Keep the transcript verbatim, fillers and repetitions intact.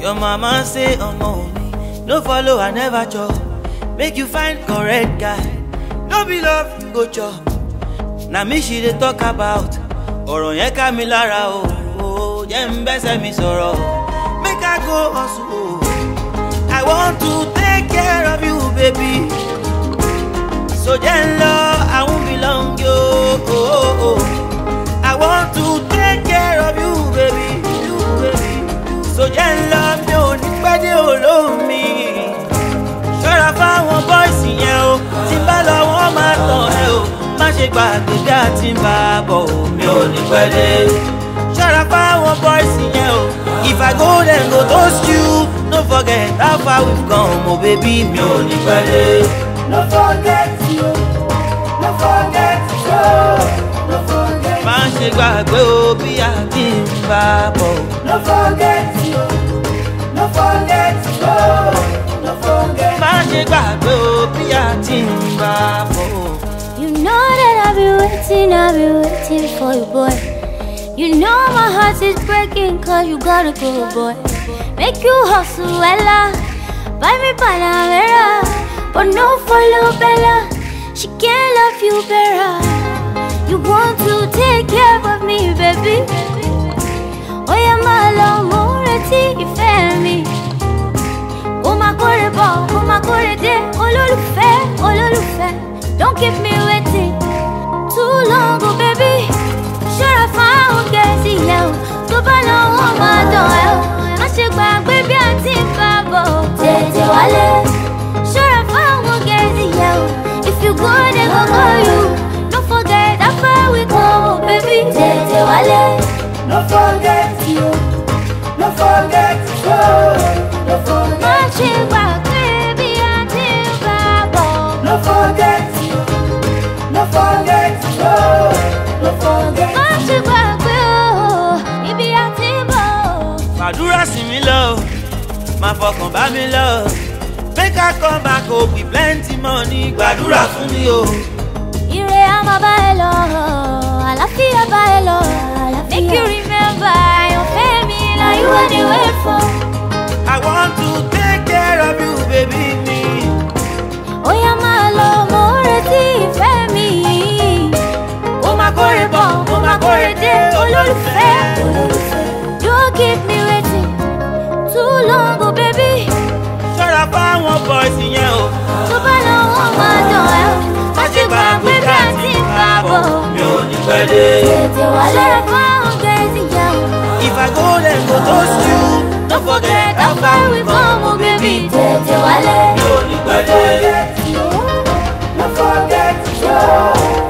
Your mama say, oh mommy, no follow, I never chop. Make you find correct guy. No be love, you go chop. Now me she dey talk about. Ọ̀rọ̀ yẹn ká mi lára o. Jẹ́ n bẹ́sẹ̀ mi sọ̀rọ̀. Make I go hustle. I want to take care of you, baby. So jẹ́ n lọ, I won't belong yo. I want to take care of you, baby. You, baby. So jẹ́ n lọ, mi ò ní pẹ́ dé olómi. Ṣọ́ra fáwọn boys yẹn o. Tí n bá lọ wọ́n máa tàn ẹ́ o. Má ṣe gbàgbé bí a ti ń bá a bọ̀ o. Mi ò ní pẹ́ dé. Ṣọ́ra fáwọn boys yẹn o. If I go then go toast you. No forget how far we've come, oh baby. Mi ò ní pẹ́ dé. No forget you. No forget you. No forget. Má ṣe gbàgbé o bí a ti ń bá a bọ̀. No forget you. No forget you. No forget. Má ṣe gbàgbé o bí a ti ń bá a bọ̀. You know that I've been waiting, I've been waiting for you, boy. You know my heart is breaking cause you gotta go, boy. Make you hustle, Ella. Buy me Panamera. But no follow Bella. She can't love you better. You want to take care of me, baby. Oh yeah, my love, more you fair me. Oh my god, oh my god, ololufe, ololufe. Don't keep me waiting too long, oh baby. Sure I found Gazi now. To bala on my door. I should back baby until Babo. Tete Wale. Sure I found Gazi now. If you go, then go go you. Don't forget how far we come, oh baby. Tete Wale. No forget you. No forget you. No forget. My chick back baby until Babo. No forget you. No forget you. No forget. My chick back baby until Babo. Fàdúrà sí mi lọ, má fọkàn bá mi lọ. Make I come back home with plenty money. Gbàdúrà fún mi o. Ire a máa bá ẹ lọ, àlàáfíà bá ẹ lọ. Make you remember your family like you are the way for. I want to take care of you, baby. Me. Ó yá máa lọ, mo retí ìfẹ́ mi. Ó máa kórè bọ̀, ó máa kórè dé, olólùfẹ́. Don't keep me waiting too long, oh baby. Ṣọ́ra fáwọn boys yẹn o. Tó bá lọ wọ́n máa dán ẹ o. Má ṣe gbàgbé bí a ti ń bá bọ̀. Mi ò ní pẹ́ dé. Tètè wá ṣọ́ra fáwọn gẹ̀ẹ́sì yẹn o. If I go then go toast you. Don't forget how far we come, oh baby. Tètè wálé. Mi ò ní pẹ́ dé. No forget you.